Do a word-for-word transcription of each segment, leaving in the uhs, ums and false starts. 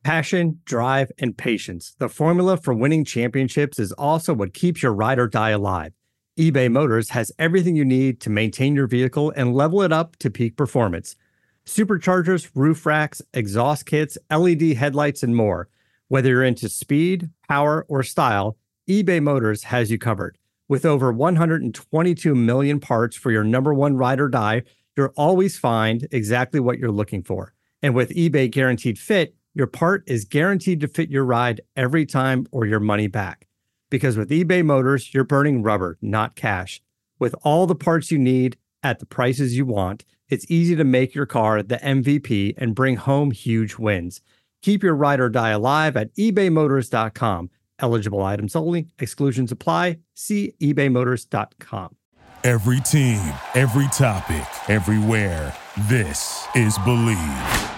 Passion, drive, and patience. The formula for winning championships is also what keeps your ride or die alive. eBay Motors has everything you need to maintain your vehicle and level it up to peak performance. Superchargers, roof racks, exhaust kits, L E D headlights, and more. Whether you're into speed, power, or style, eBay Motors has you covered. With over one hundred twenty-two million parts for your number one ride or die, you'll always find exactly what you're looking for. And with eBay Guaranteed Fit, your part is guaranteed to fit your ride every time or your money back. Because with eBay Motors, you're burning rubber, not cash. With all the parts you need at the prices you want, it's easy to make your car the M V P and bring home huge wins. Keep your ride or die alive at ebay motors dot com. Eligible items only. Exclusions apply. See ebay motors dot com. Every team, every topic, everywhere. This is Believe.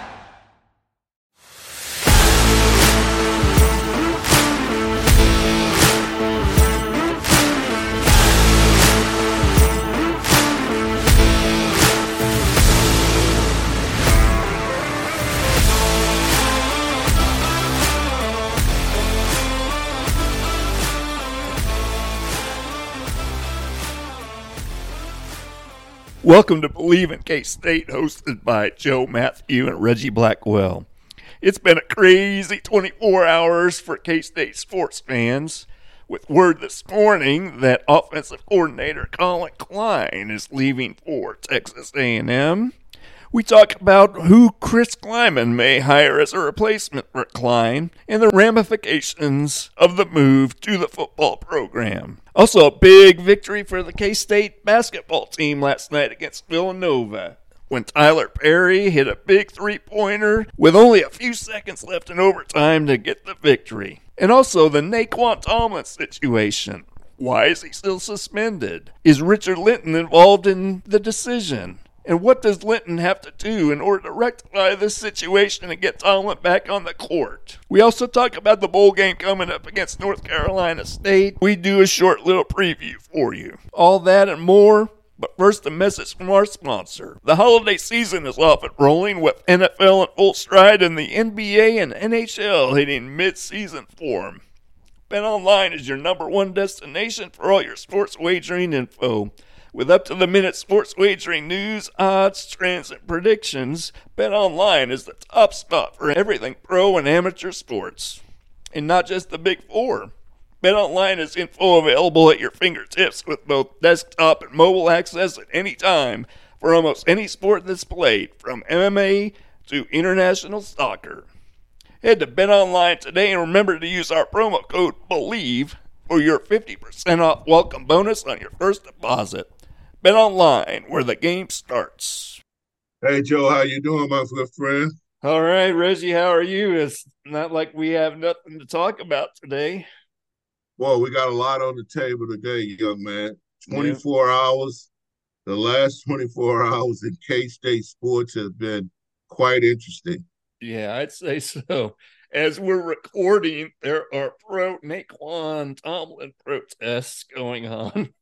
Welcome to Believe in K-State, hosted by Joe Matthew and Reggie Blackwell. It's been a crazy twenty-four hours for K-State sports fans, with word this morning that offensive coordinator Colin Klein is leaving for Texas A and M. We talk about who Chris Klieman may hire as a replacement for Klein and the ramifications of the move to the football program. Also, a big victory for the K-State basketball team last night against Villanova, when Tyler Perry hit a big three-pointer with only a few seconds left in overtime to get the victory. And also the Naquan Tomlin situation. Why is he still suspended? Is Richard Linton involved in the decision? And what does Linton have to do in order to rectify this situation and get Tomlin back on the court? We also talk about the bowl game coming up against North Carolina State. We do a short little preview for you. All that and more, but first a message from our sponsor. The holiday season is off and rolling with N F L in full stride and the N B A and N H L hitting mid-season form. BetOnline is your number one destination for all your sports wagering info. With up-to-the-minute sports wagering news, odds, trends, and predictions, BetOnline is the top spot for everything pro and amateur sports. And not just the Big Four. BetOnline is info available at your fingertips with both desktop and mobile access at any time for almost any sport that's played, from M M A to international soccer. Head to BetOnline today and remember to use our promo code BELIEVE for your fifty percent off welcome bonus on your first deposit. BetOnline, where the game starts. Hey, Joe, how you doing, my good friend? All right, Reggie, how are you? It's not like we have nothing to talk about today. Well, we got a lot on the table today, young man. twenty-four yeah. hours. The last twenty-four hours in K-State sports have been quite interesting. Yeah, I'd say so. As we're recording, there are pro-Naquan Tomlin protests going on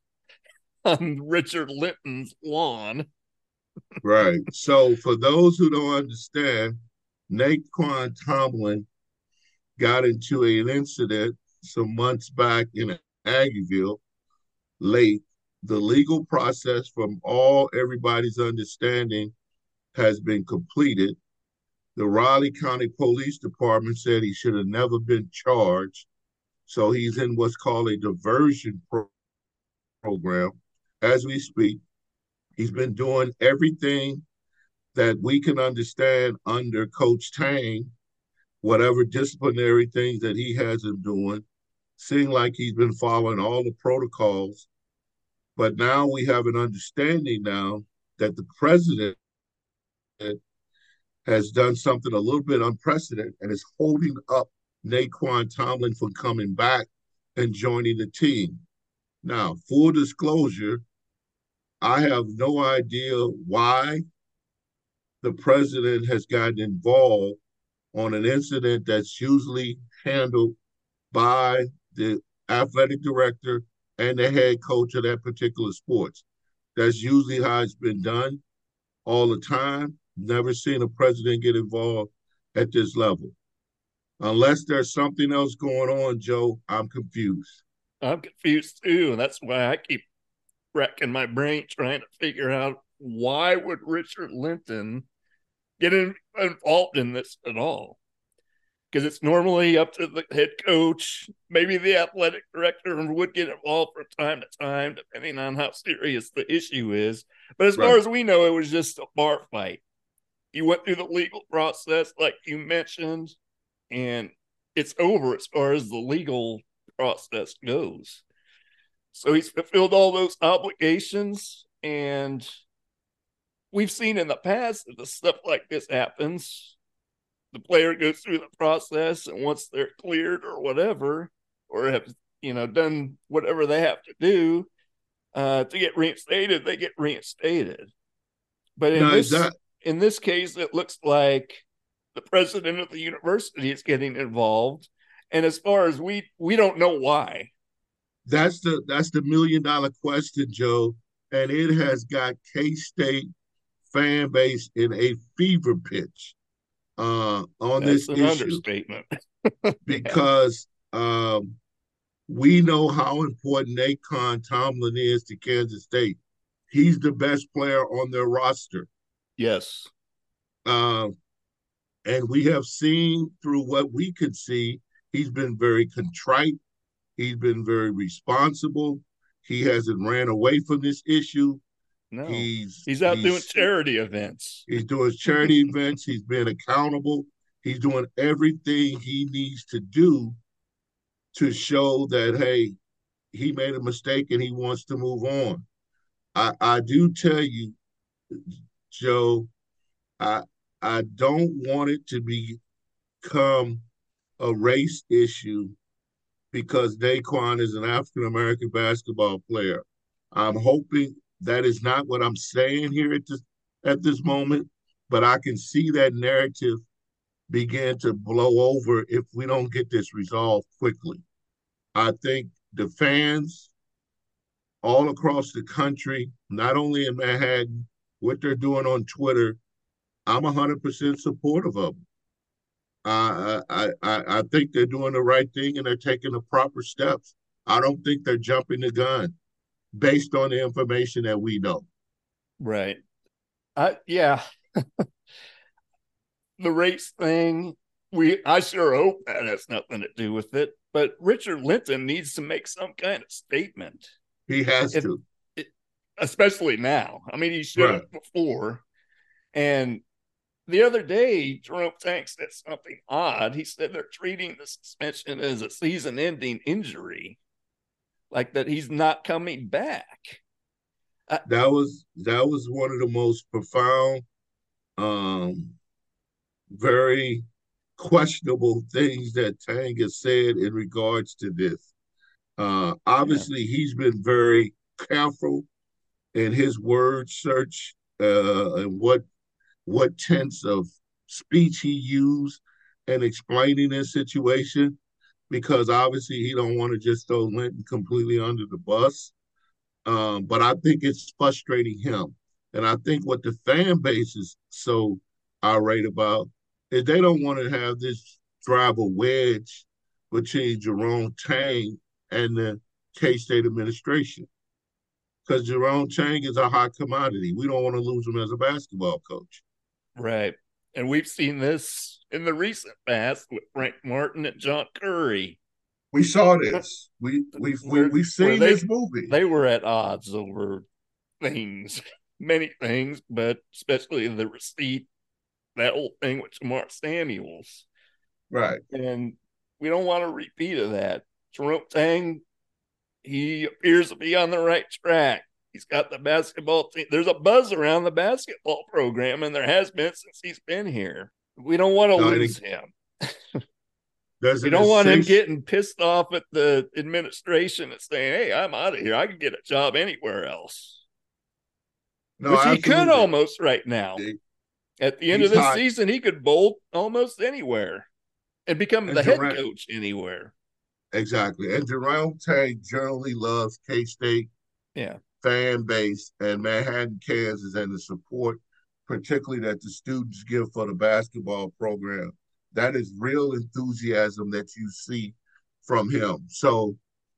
on Richard Linton's lawn. Right. So for those who don't understand, Naquan Tomlin got into an incident some months back in Aggieville late. The legal process, from all everybody's understanding, has been completed. The Raleigh County Police Department said he should have never been charged. So he's in what's called a diversion pro- program as we speak. He's been doing everything that we can understand under Coach Tang, whatever disciplinary things that he has him doing. Seeing like he's been following all the protocols. But now we have an understanding now that the president has done something a little bit unprecedented and is holding up Naquan Tomlin from coming back and joining the team. Now, full disclosure, I have no idea why the president has gotten involved on an incident that's usually handled by the athletic director and the head coach of that particular sports. That's usually how it's been done all the time. Never seen a president get involved at this level. Unless there's something else going on, Joe, I'm confused. I'm confused too, and that's why I keep racking my brain trying to figure out why would Richard Linton get in, involved in this at all? Because it's normally up to the head coach, maybe the athletic director would get involved from time to time, depending on how serious the issue is. But as right. far as we know, it was just a bar fight. You went through the legal process, like you mentioned, and it's over as far as the legal process goes. So he's fulfilled all those obligations, and we've seen in the past that the stuff like this happens. The player goes through the process, and once they're cleared or whatever, or have, you know, done whatever they have to do uh, to get reinstated, they get reinstated. But in now, this that... in this case, it looks like the president of the university is getting involved, and as far as we we don't know why. That's the that's the million dollar question, Joe, and it has got K-State fan base in a fever pitch. Uh, on That's this an issue, understatement. because um, we know how important Naquan Tomlin is to Kansas State. He's the best player on their roster. Yes. Uh, and we have seen through what we could see, he's been very contrite. He's been very responsible. He hasn't ran away from this issue. No, he's he's out he's, doing charity events. He's doing charity events. He's being accountable. He's doing everything he needs to do to show that, hey, he made a mistake and he wants to move on. I, I do tell you, Joe, I I don't want it to become a race issue because Naquan is an African-American basketball player. I'm hoping that is not what I'm saying here at this at this moment, but I can see that narrative begin to blow over if we don't get this resolved quickly. I think the fans all across the country, not only in Manhattan, what they're doing on Twitter, I'm one hundred percent supportive of them. I, I, I, I think they're doing the right thing and they're taking the proper steps. I don't think they're jumping the gun based on the information that we know. Right. Uh, yeah. The race thing, we I sure hope that has nothing to do with it. But Richard Linton needs to make some kind of statement. He has it, to. It, especially now. I mean, he should have right. before. And the other day, Jerome Tang said something odd. He said they're treating the suspension as a season-ending injury, like that he's not coming back. Uh, that was that was one of the most profound, um, very questionable things that Tang has said in regards to this. Uh, obviously, yeah. he's been very careful in his word search uh, and what what tense of speech he used in explaining this situation, because obviously he don't want to just throw Linton completely under the bus. Um, but I think it's frustrating him. And I think what the fan base is so irate about is they don't want to have this drive a wedge between Jerome Tang and the K-State administration. Because Jerome Tang is a hot commodity. We don't want to lose him as a basketball coach. Right. And we've seen this in the recent past with Frank Martin and John Curry. We saw this. We, we've, where, we've seen they, this movie. They were at odds over things, many things, but especially the receipt, that whole thing with Jamar Samuels. Right. And we don't want a repeat of that. Jerome Tang, he appears to be on the right track. He's got the basketball team. There's a buzz around the basketball program, and there has been since he's been here. We don't want to no, lose him. We don't want him getting pissed off at the administration and saying, hey, I'm out of here. I can get a job anywhere else. No, Which absolutely. He could almost right now. At the end he's of this hot. season, he could bolt almost anywhere and become and the Jerome, head coach anywhere. Exactly. And Jerome Tang generally loves K-State. Yeah. Fan base and Manhattan, Kansas, and the support, particularly that the students give for the basketball program. That is real enthusiasm that you see from him. So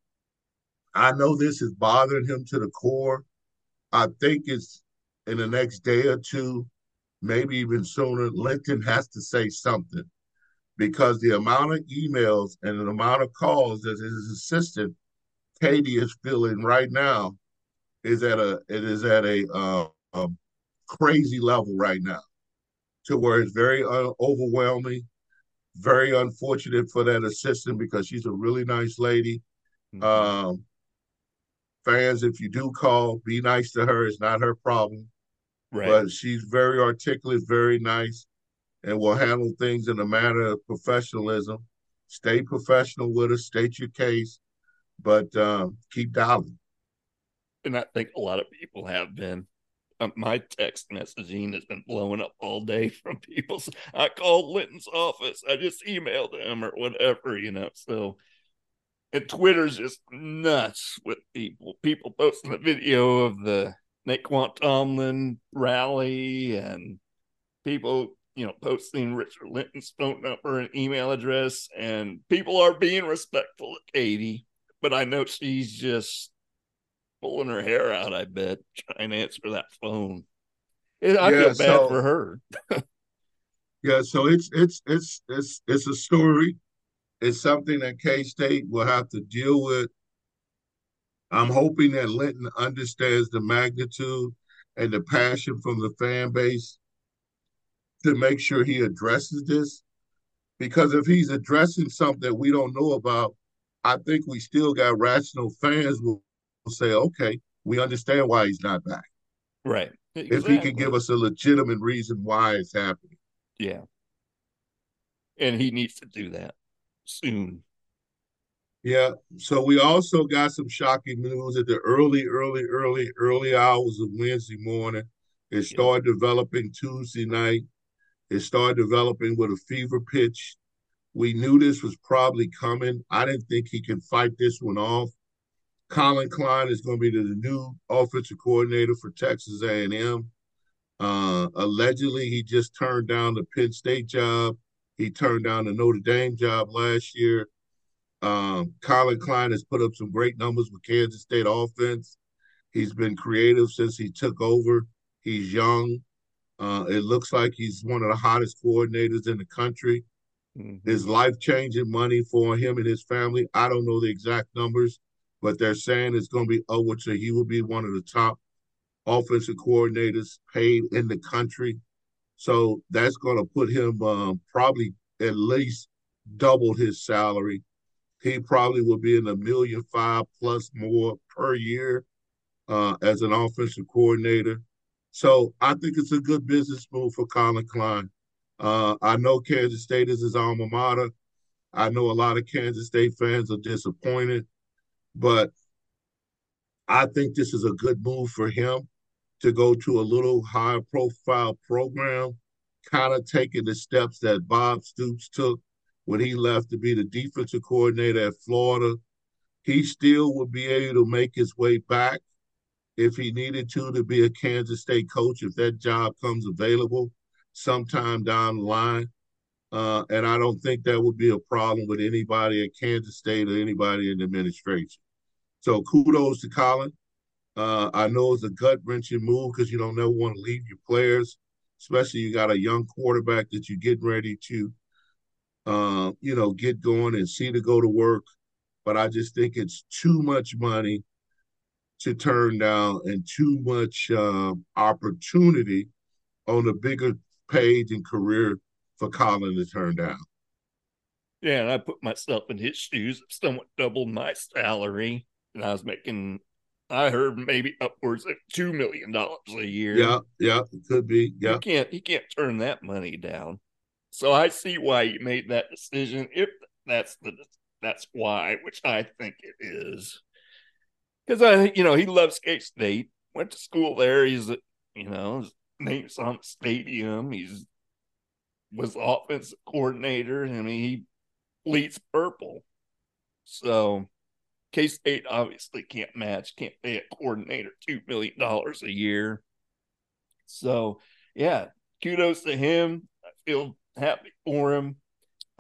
I know this is bothering him to the core. I think it's in the next day or two, maybe even sooner, Lincoln has to say something because the amount of emails and the amount of calls that his assistant Katie is feeling right now is at a it is at a uh, um, crazy level right now, to where it's very uh, overwhelming, very unfortunate for that assistant because she's a really nice lady. Mm-hmm. Um, fans, if you do call, be nice to her. It's not her problem, Right. but she's very articulate, very nice, and will handle things in a manner of professionalism. Stay professional with her, state your case, but um, keep dialing. And I think a lot of people have been. Um, my text messaging has been blowing up all day from people. I called Linton's office. I just emailed him or whatever, you know. So, and Twitter's just nuts with people. People posting a video of the Naquan Tomlin rally and people, you know, posting Richard Linton's phone number and email address. And people are being respectful of Katie, but I know she's just pulling her hair out, I bet, trying to answer that phone. I Yeah, feel bad so for her. yeah, so it's it's it's it's it's a story. It's something that K State will have to deal with. I'm hoping that Linton understands the magnitude and the passion from the fan base to make sure he addresses this. Because if he's addressing something we don't know about, I think we still got rational fans who will say, okay, we understand why he's not back. Right. If he can give Exactly. us a legitimate reason why it's happening. Yeah. And he needs to do that soon. Yeah. So we also got some shocking news at the early, early, early, early hours of Wednesday morning. It Yep. started developing Tuesday night. It started developing with a fever pitch. We knew this was probably coming. I didn't think he could fight this one off. Colin Klein is going to be the new offensive coordinator for Texas A and M. Uh, allegedly, he just turned down the Penn State job. He turned down the Notre Dame job last year. Um, Colin Klein has put up some great numbers with Kansas State offense. He's been creative since he took over. He's young. Uh, it looks like he's one of the hottest coordinators in the country. Mm-hmm. Is life-changing money for him and his family. I don't know the exact numbers, but they're saying it's going to be upwards. So he will be one of the top offensive coordinators paid in the country. So that's going to put him um, probably at least double his salary. He probably will be in a million five plus more per year uh, as an offensive coordinator. So I think it's a good business move for Colin Klein. Uh, I know Kansas State is his alma mater. I know a lot of Kansas State fans are disappointed, but I think this is a good move for him to go to a little higher profile program, kind of taking the steps that Bob Stoops took when he left to be the defensive coordinator at Florida. He still would be able to make his way back if he needed to to be a Kansas State coach if that job comes available sometime down the line. Uh, and I don't think that would be a problem with anybody at Kansas State or anybody in the administration. So kudos to Colin. Uh, I know it's a gut wrenching move because you don't never want to leave your players, especially you got a young quarterback that you're getting ready to, uh, you know, get going and see to go to work. But I just think it's too much money to turn down and too much uh, opportunity on a bigger page and career for Colin to turn down. Yeah, and I put myself in his shoes. If someone doubled my salary and I was making, I heard maybe upwards of two million dollars a year. Yeah, yeah, it could be. Yeah, You can't, he can't turn that money down. So I see why he made that decision. If that's the, that's why, which I think it is, because I, you know, he loves K State. Went to school there. He's, you know, his name's on the stadium. He's was offensive coordinator. I mean, he bleeds purple. So K State obviously can't match, can't pay a coordinator two million dollars a year. So, yeah, kudos to him. I feel happy for him.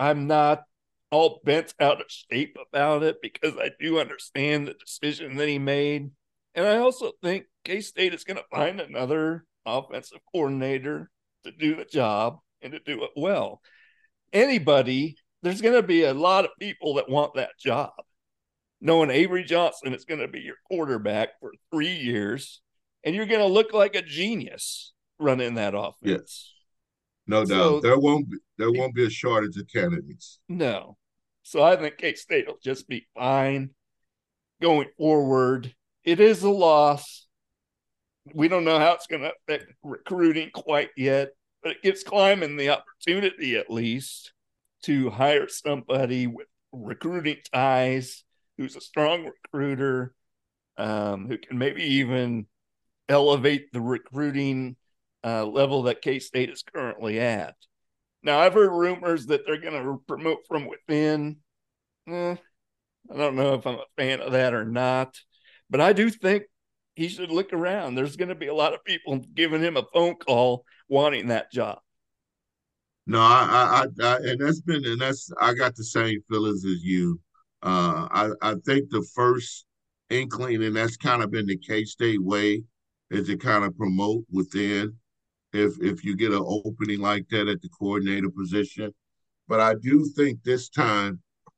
I'm not all bent out of shape about it because I do understand the decision that he made. And I also think K-State is going to find another offensive coordinator to do the job and to do it well. Anybody, there's going to be a lot of people that want that job. Knowing Avery Johnson is going to be your quarterback for three years, and you're going to look like a genius running that offense. Yes, no So, doubt. There won't be there won't be a shortage of candidates. No. So I think K-State will just be fine going forward. It is a loss. We don't know how it's going to affect recruiting quite yet, but it gives Kleiman the opportunity at least to hire somebody with recruiting ties, who's a strong recruiter, um, who can maybe even elevate the recruiting uh, level that K-State is currently at. Now, I've heard rumors that they're going to promote from within. Eh, I don't know if I'm a fan of that or not, but I do think he should look around. There's going to be a lot of people giving him a phone call wanting that job. No, I, I, I, and that's been, and that's, I got the same feelings as you. Uh, I, I think the first inkling, and that's kind of been the K-State way, is to kind of promote within. If if you get an opening like that at the coordinator position, but I do think this time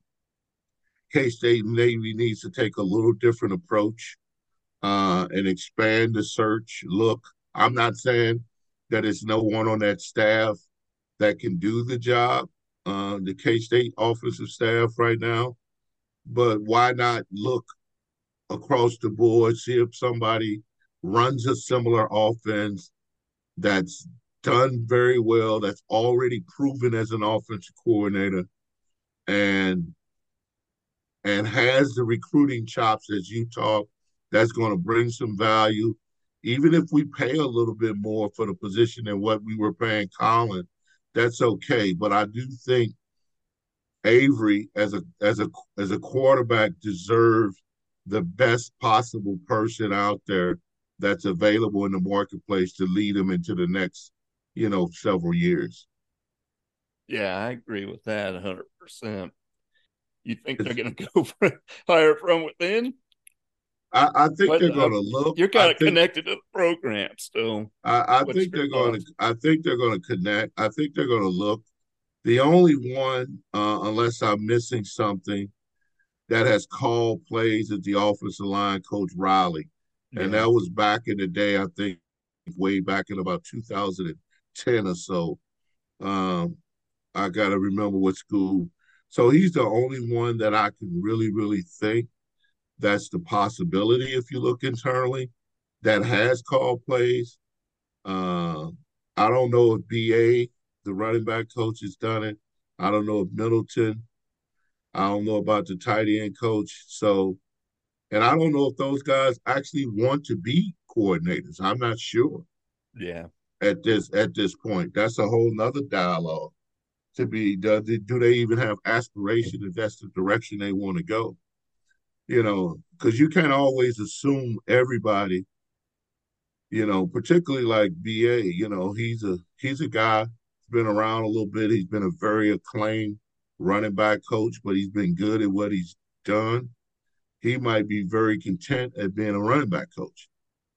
K-State maybe needs to take a little different approach uh, and expand the search. Look, I'm not saying that it's no one on that staff that can do the job, uh, the K-State offensive staff right now, but why not look across the board, see if somebody runs a similar offense that's done very well, that's already proven as an offensive coordinator, and and has the recruiting chops as you talk, that's going to bring some value. Even if we pay a little bit more for the position than what we were paying Colin, that's okay. But I do think Avery, as a as a as a quarterback, deserves the best possible person out there that's available in the marketplace to lead them into the next, you know, several years. Yeah, I agree with that one hundred percent. You think they're going to go for hire from within? I, I think But, they're uh, going to look. You're kind I of think, connected to the program still. I, I What's think your they're going thoughts? to. I think they're going to connect. I think they're going to look. The only one, uh, unless I'm missing something, that has called plays is the offensive line coach Riley, and Yeah. that was back in the day. I think way back in about two thousand ten or so. Um, I got to remember what school. So he's the only one that I can really, really think that's the possibility if you look internally that has called plays. Uh, I don't know if B A, the running back coach, has done it. I don't know if Middleton. I don't know about the tight end coach. So, and I don't know if those guys actually want to be coordinators. I'm not sure Yeah. at this at this point. That's a whole nother dialogue to be. Do, do they even have aspiration if that's the direction they want to go? You know, because you can't always assume everybody. You know, particularly like B A. You know, he's a he's a guy who's been around a little bit. He's been a very acclaimed running back coach, but he's been good at what he's done. He might be very content at being a running back coach,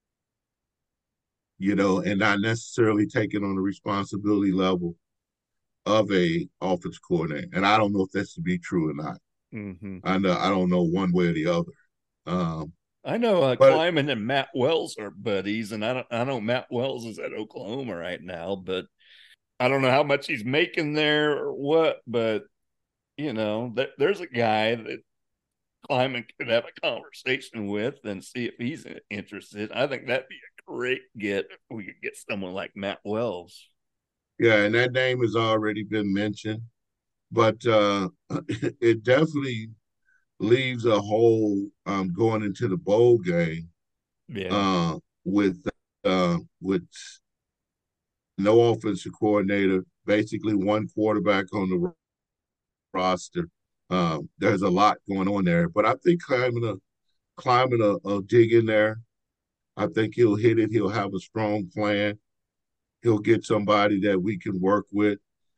you know, and not necessarily taking on the responsibility level of a offense coordinator. And I don't know if that's to be true or not. Mm-hmm. I know I don't know one way or the other. Um, I know uh, but Kleiman and Matt Wells are buddies, and I don't. I know Matt Wells is at Oklahoma right now, but I don't know how much he's making there or what. But you know, th- there's a guy that Kleiman could have a conversation with and see if he's interested. I think that'd be a great get if we could get someone like Matt Wells. yeah, and that name has already been mentioned, but uh, it definitely leaves a hole um, going into the bowl game Yeah. uh, with uh, with no offensive coordinator, basically one quarterback on the roster. Um, there's a lot going on there, but I think climbing a climbing a, a dig in there. I think he'll hit it. He'll have a strong plan. He'll get somebody that we can work with.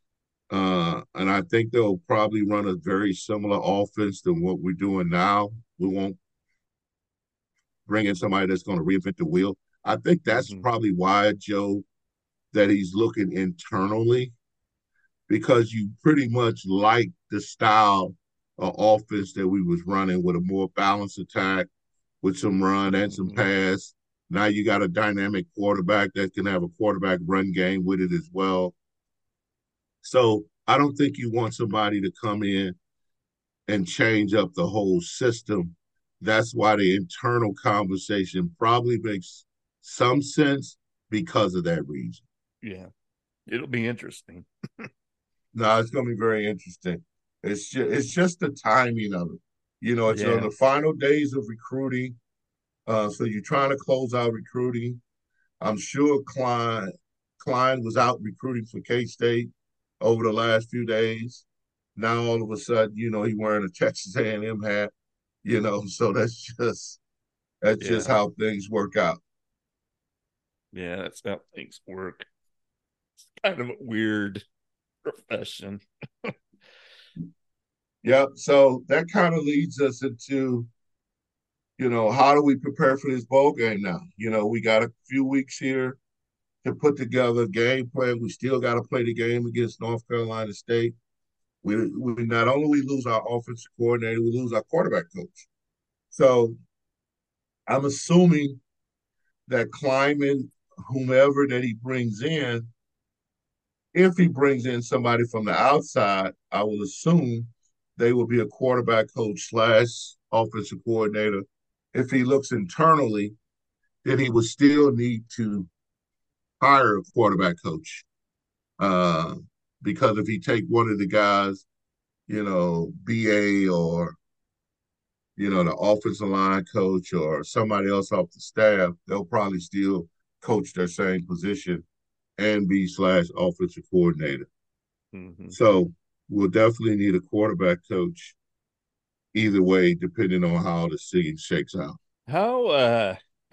Uh, and I think they'll probably run a very similar offense than what we're doing now. We won't bring in somebody that's going to reinvent the wheel. I think that's Mm-hmm. probably why, Joe, that he's looking internally, because you pretty much like the style of offense that we was running with a more balanced attack with some run and some Mm-hmm. pass. Now you got a dynamic quarterback that can have a quarterback run game with it as well. So I don't think you want somebody to come in and change up the whole system. That's why the internal conversation probably makes some sense because of that reason. Yeah, it'll be interesting. No, it's going to be very interesting. It's just, it's just the timing of it. You know, it's on Yeah. the final days of recruiting. Uh, so you're trying to close out recruiting. I'm sure Klein Klein was out recruiting for K State over the last few days. Now all of a sudden, you know, he wearing a Texas A and M hat. You know, so that's just that's just Yeah. how things work out. Yeah, that's how things work. It's kind of a weird profession. Yep. So that kind of leads us into, you know, how do we prepare for this bowl game now? You know, we got a few weeks here to put together a game plan. We still got to play the game against North Carolina State. We, we not only we lose our offensive coordinator, we lose our quarterback coach. So I'm assuming that Kleiman, whomever that he brings in, if he brings in somebody from the outside, I will assume they will be a quarterback coach slash offensive coordinator. If he looks internally, then he would still need to hire a quarterback coach. Uh, because if he take one of the guys, you know, B A or, you know, the offensive line coach or somebody else off the staff, they'll probably still coach their same position and be slash offensive coordinator. Mm-hmm. So we'll definitely need a quarterback coach either way, depending on how the season shakes out. How uh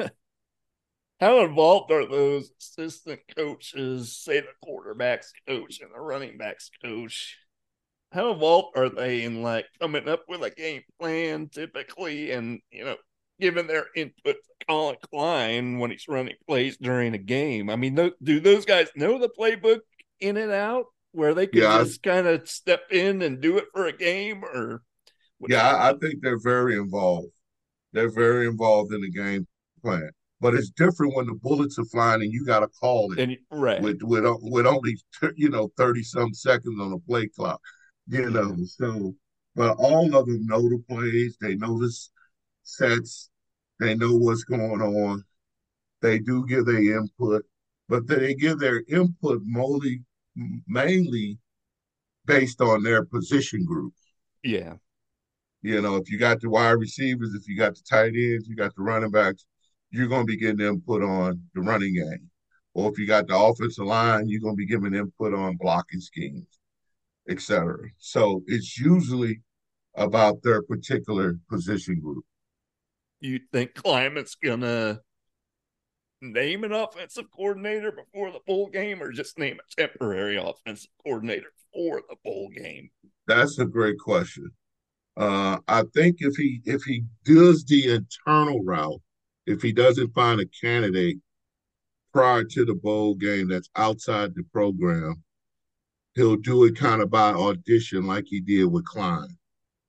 how involved are those assistant coaches, say the quarterback's coach and the running back's coach? How involved are they in like coming up with a game plan typically and you know giving their input to Colin Klein when he's running plays during a game? I mean, do those guys know the playbook in and out where they could Yeah, I, just kind of step in and do it for a game or what's yeah, the I, I think they're very involved. They're very involved in the game plan. But it's different when the bullets are flying and you got to call it and right. with with with only you know thirty some seconds on the play clock. You know, Yeah. so but all of them know the plays. They know the sets. They know what's going on. They do give their input, but they give their input mainly mainly based on their position group. Yeah. You know, if you got the wide receivers, if you got the tight ends, you got the running backs, you're going to be getting input on the running game. Or if you got the offensive line, you're going to be giving input on blocking schemes, et cetera. So it's usually about their particular position group. You think Climate's gonna name an offensive coordinator before the bowl game or just name a temporary offensive coordinator for the bowl game? That's a great question. Uh, I think if he if he does the internal route, if he doesn't find a candidate prior to the bowl game that's outside the program, he'll do it kind of by audition like he did with Klein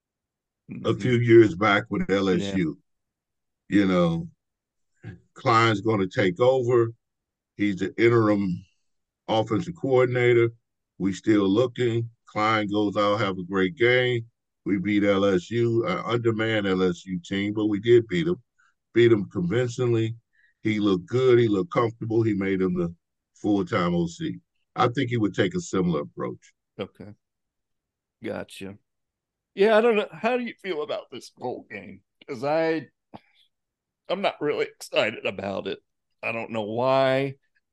a Mm-hmm. few years back with Yeah. L S U. You know, Klein's going to take over. He's the interim offensive coordinator. We still looking. Klein goes out, have a great game. We beat L S U, an undermanned L S U team, but we did beat him. Beat him convincingly. He looked good. He looked comfortable. He made him the full-time O C. I think he would take a similar approach. Okay. Gotcha. Yeah, I don't know. How do you feel about this bowl game? Because I I'm not really excited about it. I don't know why.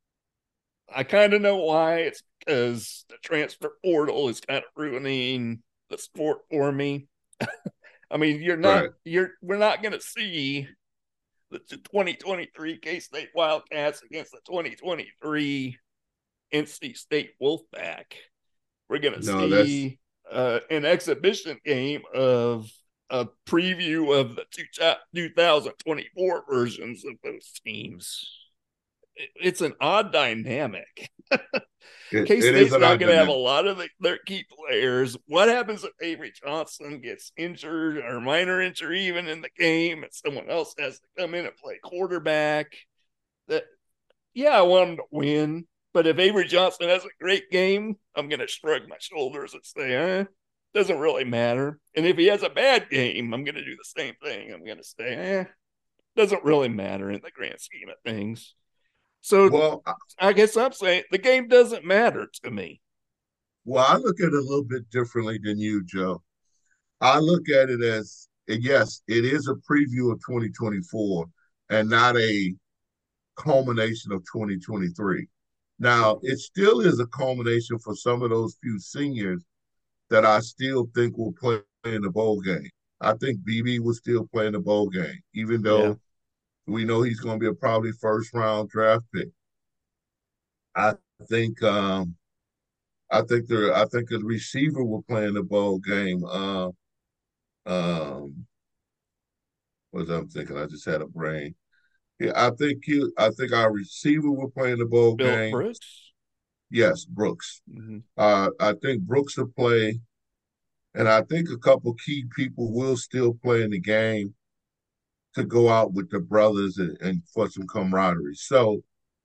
I kind of know why. It's because the transfer portal is kind of ruining the sport for me. I mean, you're not Right. you're we're not going to see the twenty twenty-three K-State Wildcats against the twenty twenty-three N C State Wolfpack. We're going to No, that's see uh, an exhibition game of a preview of the two thousand twenty-four versions of those teams. It's an odd dynamic. it, it is K-State's an not odd going to have a dynamic. lot of the, their key players. What happens if Avery Johnson gets injured or minor injury even in the game and someone else has to come in and play quarterback? That, yeah, I want them to win. But if Avery Johnson has a great game, I'm going to shrug my shoulders and say, eh, doesn't really matter. And if he has a bad game, I'm going to do the same thing. I'm going to say, eh, doesn't really matter in the grand scheme of things. So Well, I, I guess I'm saying the game doesn't matter to me. well, I look at it a little bit differently than you, Joe. I look at it as, yes, it is a preview of twenty twenty-four and not a culmination of twenty twenty-three. Now, it still is a culmination for some of those few seniors that I still think will play in the bowl game. I think B B will still play in the bowl game, even Yeah. though we know he's going to be a probably first round draft pick. I think um, I think the I think the receiver will play in the bowl game. Uh, um, what was I thinking? I just had a brain. Yeah, I think you. I think our receiver will play in the bowl Phillip game. Brooks. Yes, Brooks. Mm-hmm. Uh, I think Brooks will play, and I think a couple key people will still play in the game to go out with the brothers and, and for some camaraderie. So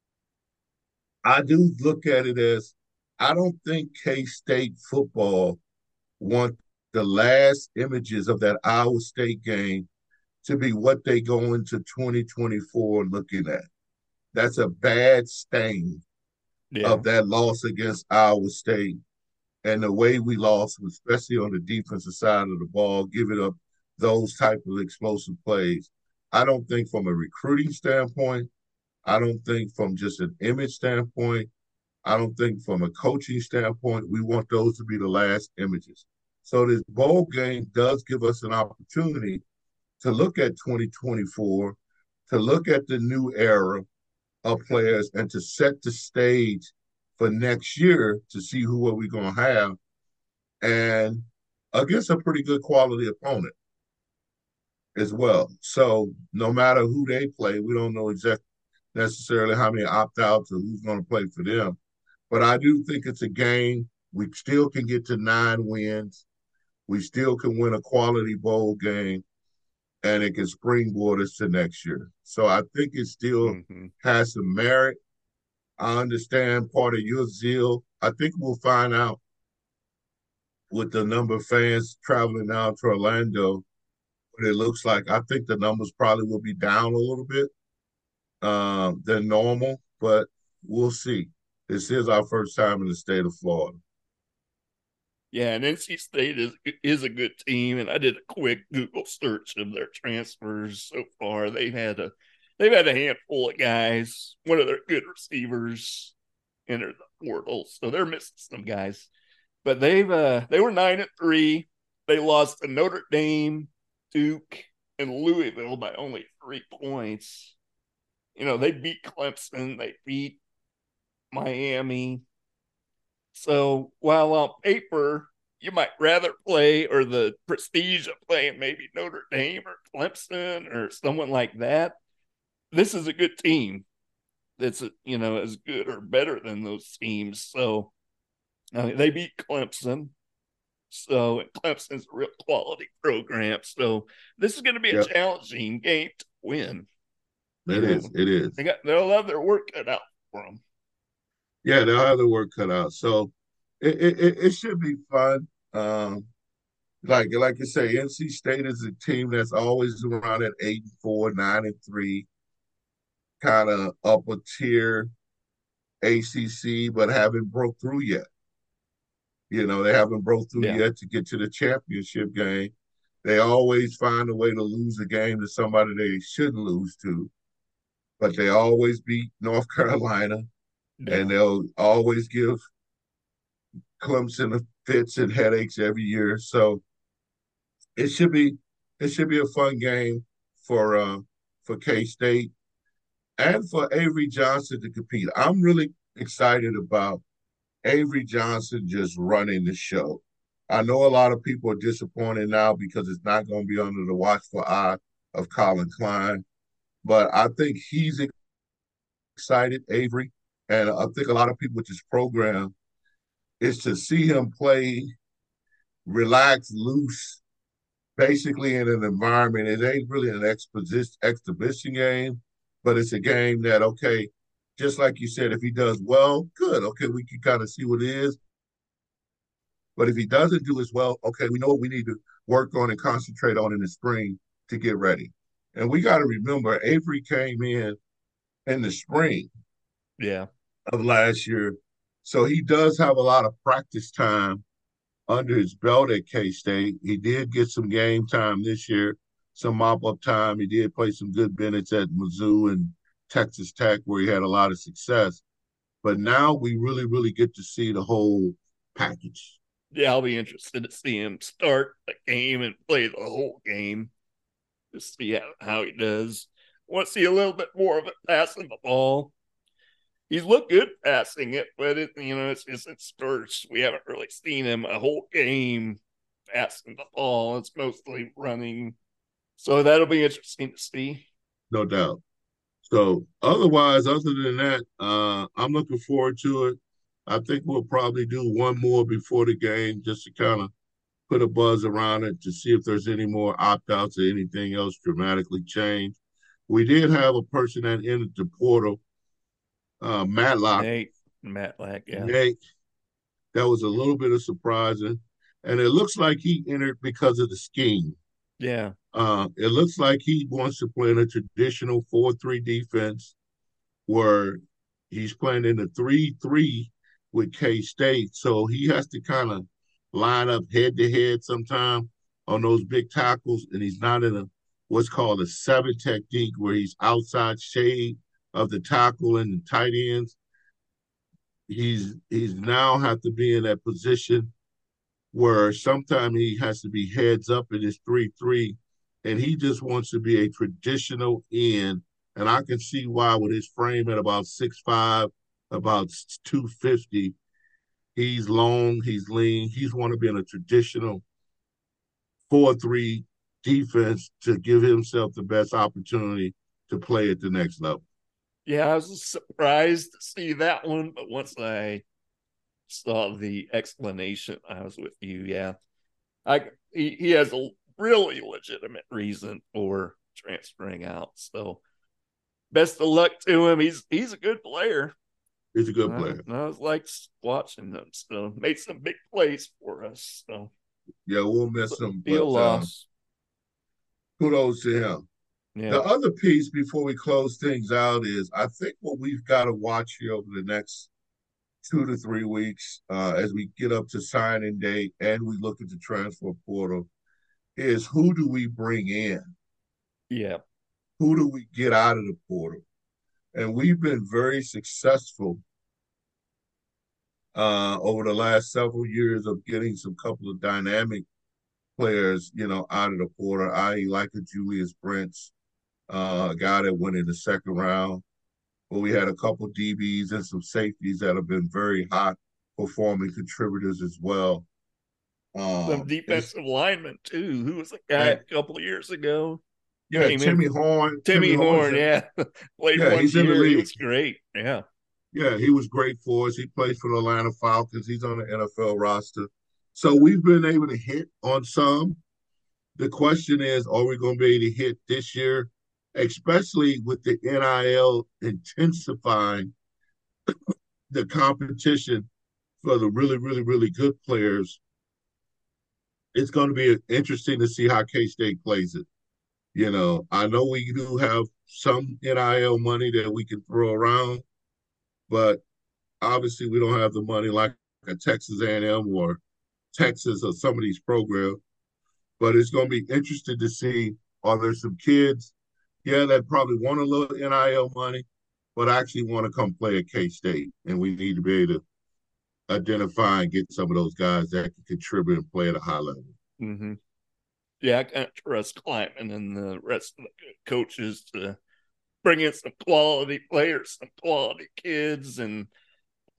I do look at it as I don't think K-State football want the last images of that Iowa State game to be what they go into twenty twenty-four looking at. That's a bad stain Yeah. of that loss against Iowa State and the way we lost, especially on the defensive side of the ball, giving up those type of explosive plays. I don't think from a recruiting standpoint, I don't think from just an image standpoint, I don't think from a coaching standpoint, we want those to be the last images. So this bowl game does give us an opportunity to look at twenty twenty-four, to look at the new era of players and to set the stage for next year to see who are we going to have and against a pretty good quality opponent as well. So no matter who they play, we don't know exactly necessarily how many opt-outs or who's going to play for them. But I do think it's a game. We still can get to nine wins. We still can win a quality bowl game, and it can springboard us to next year. So I think it still Mm-hmm. has some merit. I understand part of your zeal. I think we'll find out with the number of fans traveling down to Orlando what it looks like. I think the numbers probably will be down a little bit uh, than normal, but we'll see. This is our first time in the state of Florida. Yeah, and N C State is is a good team, and I did a quick Google search of their transfers so far. They've had a they've had a handful of guys. One of their good receivers entered the portal, so they're missing some guys. But they've uh they were nine and three. They lost to Notre Dame, Duke, and Louisville by only three points. You know, they beat Clemson, they beat Miami. So while on paper you might rather play, or the prestige of playing maybe Notre Dame or Clemson or someone like that, this is a good team that's, you know, as good or better than those teams. So I mean, they beat Clemson. So Clemson's a real quality program. So this is going to be a Yep. challenging game to win. It You know, is. It is. They got they'll have their work cut out for them. Yeah, they'll have their work cut out. So it it, it should be fun. Um, like like you say, N C State is a team that's always around at eight and four, nine and three, kind of upper tier A C C, but haven't broke through yet. You know, they haven't broke through Yeah. yet to get to the championship game. They always find a way to lose a game to somebody they shouldn't lose to, but they always beat North Carolina, Yeah. and they'll always give Clemson fits and headaches every year. So it should be it should be a fun game for uh, for K State and for Avery Johnson to compete. I'm really excited about Avery Johnson just running the show. I know a lot of people are disappointed now because it's not going to be under the watchful eye of Colin Klein, but I think he's excited, Avery, and I think a lot of people with this program is to see him play relaxed, loose, basically in an environment. It ain't really an exposition exhibition game, but it's a game that, okay, just like you said, if he does well, good. Okay, we can kind of see what it is. But if he doesn't do as well, okay, we know what we need to work on and concentrate on in the spring to get ready. And we got to remember, Avery came in in the spring Yeah. of last year. So he does have a lot of practice time under his belt at K-State. He did get some game time this year, some mop-up time. He did play some good minutes at Mizzou and Texas Tech where he had a lot of success. But now we really, really get to see the whole package. Yeah, I'll be interested to see him start a game and play the whole game. Just see how, how he does. I want to see a little bit more of it passing the ball. He's looked good passing it, but it, you know, it's just it starts. We haven't really seen him a whole game passing the ball. It's mostly running. So that'll be interesting to see. No doubt. So otherwise, other than that, uh, I'm looking forward to it. I think we'll probably do one more before the game just to kind of put a buzz around it to see if there's any more opt-outs or anything else dramatically changed. We did have a person that entered the portal, uh, Matlock. Nate, Matlack, yeah. Nate, that was a little bit of surprising. And it looks like he entered because of the scheme. Yeah. Uh, it looks like he wants to play in a traditional four three defense where he's playing in a three three with K-State. So he has to kind of line up head-to-head sometime on those big tackles, and he's not in a what's called a seven technique where he's outside shade of the tackle and the tight ends. He's he's now have to be in that position where sometimes he has to be heads up in his three three, and he just wants to be a traditional end. And I can see why with his frame at about six five, about two fifty, he's long, he's lean, he's want to be in a traditional four three defense to give himself the best opportunity to play at the next level. Yeah, I was surprised to see that one, but once I saw the explanation, I was with you. Yeah, I he, he has a really legitimate reason for transferring out. So best of luck to him. He's he's a good player. He's a good player. I, I was like watching him. So made some big plays for us. So yeah, we'll miss so him. Feel but, loss. Uh, kudos to him. Yeah. The other piece before we close things out is I think what we've got to watch here over the next two to three weeks uh, as we get up to signing date and we look at the transfer portal is who do we bring in? Yeah. Who do we get out of the portal? And we've been very successful uh, over the last several years of getting some couple of dynamic players, you know, out of the portal, that is like a Julius Brents, uh, a guy that went in the second round. But we had a couple D Bs and some safeties that have been very hot performing contributors as well. Um, some defensive linemen too. Who was a guy and, a couple of years ago? Yeah, Timmy in, Horn. Timmy, Timmy Horn, yeah. Played yeah, one he's year. In the league. He was great. Yeah. Yeah, he was great for us. He plays for the Atlanta Falcons. He's on the N F L roster. So we've been able to hit on some. The question is, are we going to be able to hit this year, especially with the N I L intensifying the competition for the really, really, really good players? It's going to be interesting to see how K-State plays it. You know, I know we do have some N I L money that we can throw around, but obviously we don't have the money like a Texas A and M or Texas or some of these programs. But it's going to be interesting to see, are there some kids, yeah, that probably want a little N I L money, but actually want to come play at K-State. And we need to be able to identify and get some of those guys that can contribute and play at a high level. Mm-hmm. Yeah, I can't trust Klieman and the rest of the coaches to bring in some quality players, some quality kids, and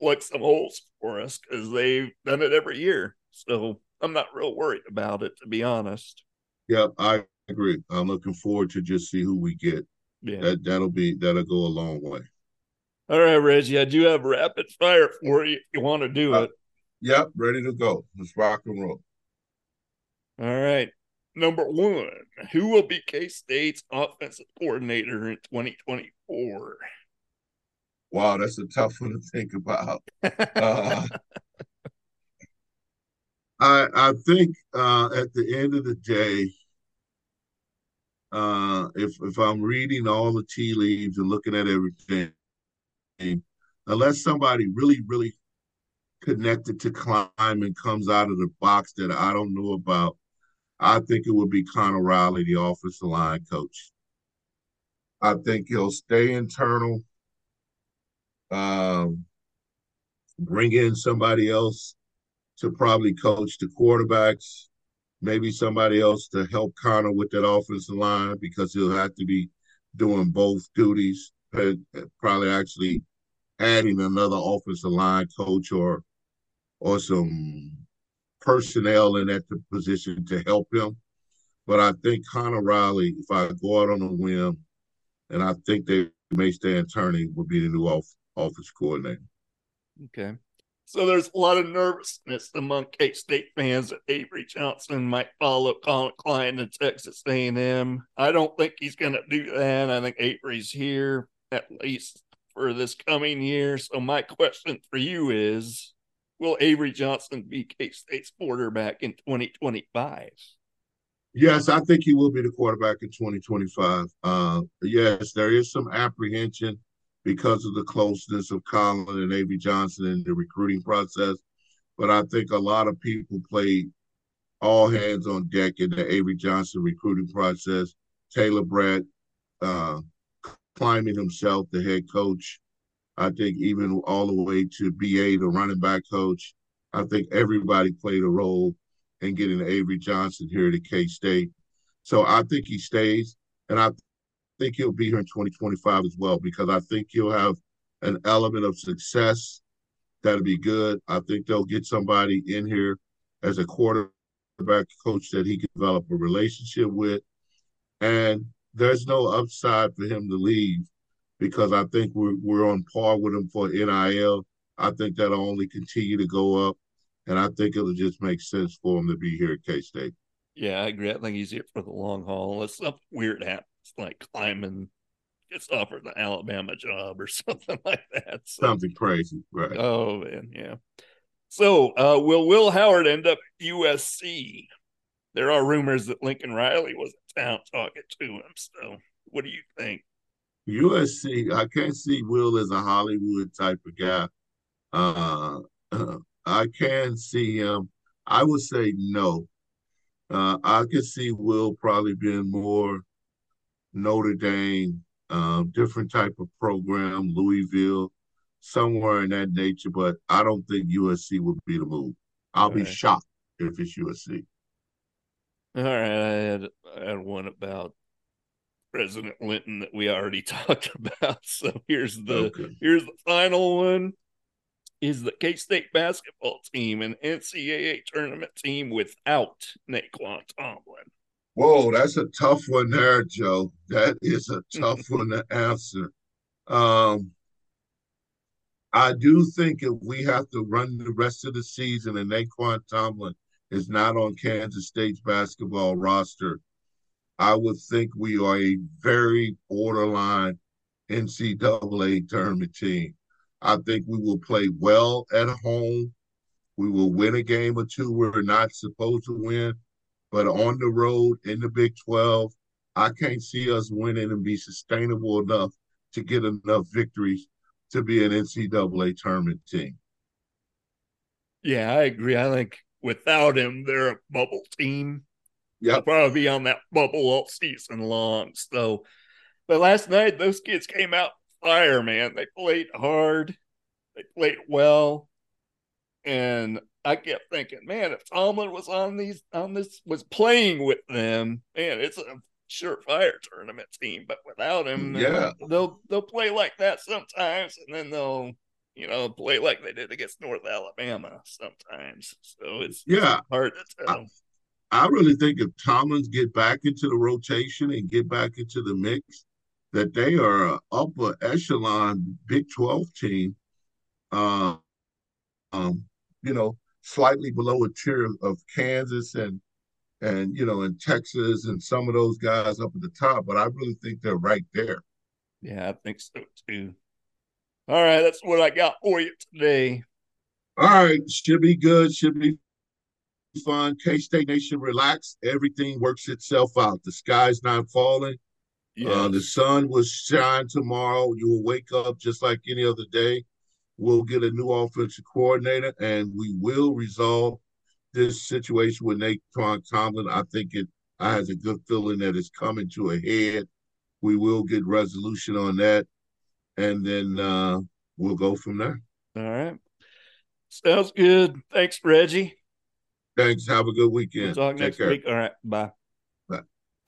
plug some holes for us because they've done it every year. So I'm not real worried about it, to be honest. Yep, I agree. I'm looking forward to just see who we get. Yeah. That that'll be that'll go a long way. All right, Reggie, I do have rapid fire for you if you want to do Uh, it. Yep, ready to go. Let's rock and roll. All right. Number one, who will be K-State's offensive coordinator in twenty twenty-four? Wow, that's a tough one to think about. Uh, I I think uh, at the end of the day, uh, if if I'm reading all the tea leaves and looking at everything, unless somebody really really connected to climbing comes out of the box that I don't know about, I think it would be Connor Riley, the offensive line coach. I think he'll stay internal, um, bring in somebody else to probably coach the quarterbacks, maybe somebody else to help Connor with that offensive line because he'll have to be doing both duties, probably actually adding another offensive line coach or or some personnel in that position to help him. But I think Connor Riley, if I go out on a whim, and I think they may stay internal, will be the new off- office coordinator. Okay. So there's a lot of nervousness among K-State fans that Avery Johnson might follow Colin Klein to Texas A and M. I don't think he's going to do that. I think Avery's here at least for this coming year. So my question for you is, will Avery Johnson be K-State's quarterback in twenty twenty-five? Yes, I think he will be the quarterback in twenty twenty-five. Uh, yes, there is some apprehension because of the closeness of Colin and Avery Johnson in the recruiting process. But I think a lot of people played all hands on deck in the Avery Johnson recruiting process. Taylor Brett, uh, Kleiman himself, the head coach. I think even all the way to B A, the running back coach. I think everybody played a role in getting Avery Johnson here to K-State. So I think he stays, and I think he'll be here in twenty twenty-five as well because I think he'll have an element of success that'll be good. I think they'll get somebody in here as a quarterback coach that he can develop a relationship with, and there's no upside for him to leave because I think we're, we're on par with him for N I L. I think that'll only continue to go up, and I think it'll just make sense for him to be here at K-State. Yeah, I agree. I think he's here for the long haul. Unless something weird happens, like Kleiman gets offered the Alabama job or something like that. So, something crazy, right? Oh, man, yeah. So uh, will Will Howard end up at U S C? There are rumors that Lincoln Riley was in town talking to him. So what do you think? U S C, I can't see Will as a Hollywood type of guy. Uh, I can see him. I would say no. Uh, I could see Will probably being more Notre Dame, uh, different type of program, Louisville, somewhere in that nature. But I don't think U S C would be the move. I'll All be right. shocked if it's U S C. All right, I had I had one about President Linton that we already talked about. So here's the Okay. here's the final one. Is the K-State basketball team an N C double A tournament team without Naquan Tomlin? Whoa, that's a tough one there, Joe. That is a tough one to answer. Um, I do think if we have to run the rest of the season and Naquan Tomlin is not on Kansas State's basketball roster, I would think we are a very borderline N C double A tournament team. I think we will play well at home. We will win a game or two we're not supposed to win. But on the road in the Big twelve, I can't see us winning and be sustainable enough to get enough victories to be an N C double A tournament team. Yeah, I agree. I think without him, they're a bubble team. Yep. They'll probably be on that bubble all season long. So, but last night, those kids came out fire, man. They played hard. They played well. And I kept thinking, man, if Tomlin was on these, on this, was playing with them, man, it's a surefire tournament team. But without him, Yeah. they'll they'll play like that sometimes, and then they'll you know, play like they did against North Alabama sometimes. So it's yeah hard to tell. I, I really think if Tomlins get back into the rotation and get back into the mix, that they are an upper echelon Big twelve team. Uh, um, you know, slightly below a tier of Kansas and and you know, in Texas and some of those guys up at the top, but I really think they're right there. Yeah, I think so too. All right, that's what I got for you today. All right, should be good, should be fun. K-State Nation, relax. Everything works itself out. The sky's not falling. Yes. Uh, the sun will shine tomorrow. You will wake up just like any other day. We'll get a new offensive coordinator, and we will resolve this situation with Naquan Tomlin. I think it. I have a good feeling that it's coming to a head. We will get resolution on that, and then uh, we'll go from there. All right. Sounds good. Thanks, Reggie. Thanks. Have a good weekend. We'll talk Take next care. week. All right. Bye. Bye.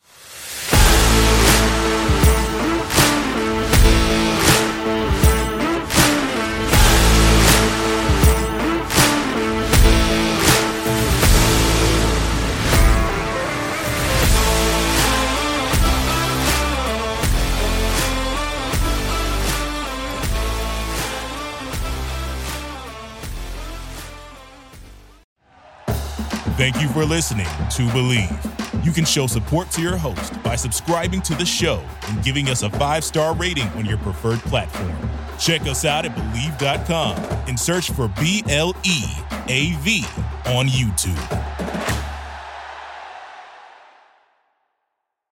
Thank you for listening to Believe. You can show support to your host by subscribing to the show and giving us a five-star rating on your preferred platform. Check us out at Believe dot com and search for B L E A V on YouTube.